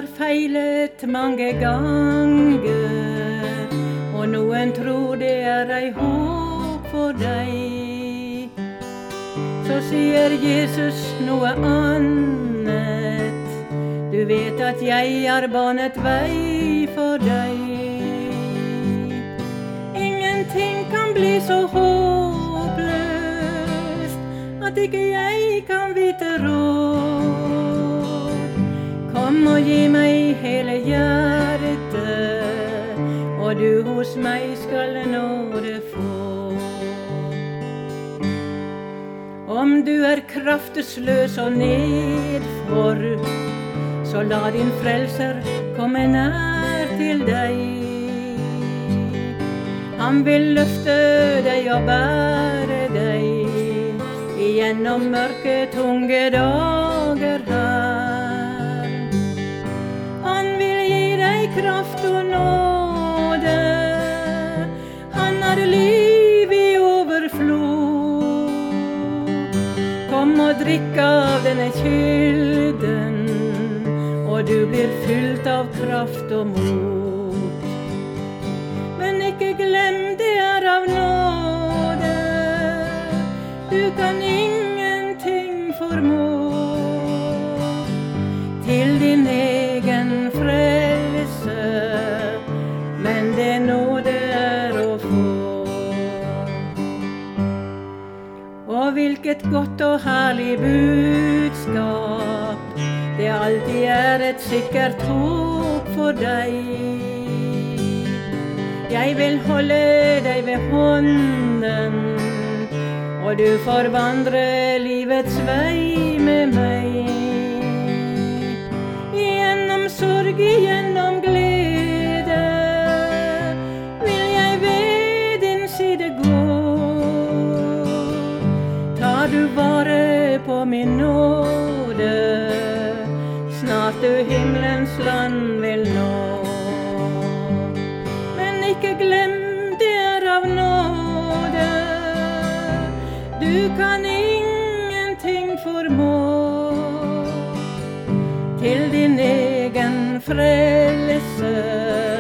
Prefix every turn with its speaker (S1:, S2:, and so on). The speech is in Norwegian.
S1: har feilet mange ganger, og noen tror det ei håp for deg. Så sier Jesus noe annet, du vet at jeg har banet vei for deg. Ingenting kan bli så håpløst at ikke jeg kan vite råd. Kom og gi meg hele hjertet, og du hos meg skal nåde få. Om du er kraftesløs og nedfor, så la din frelser komme nær til deg. Han vil løfte deg og bære deg igjennom mørke, tunge dager her. Han vil gi deg kraft og nåde, han har liv i overflod. Kom og drikk av denne kilden, og du blir fylt av kraft og mot. Men ikke glem det er av nåde, du kan ingenting formå. Til din egen frelse, men det nåde er å få. Og hvilket godt og herlig budskap, det alltid er et sikkert håp for deg. Jeg vil holde deg ved hånden, og du får vandre livets vei med meg. Gjennom sorg, gjennom glede, vil jeg ved din side gå. Tar du vare på min nåde, snart du himmelens land vil nå. Men ikke glem det er av nåde, du kan ingenting formå. Til din egen frelse,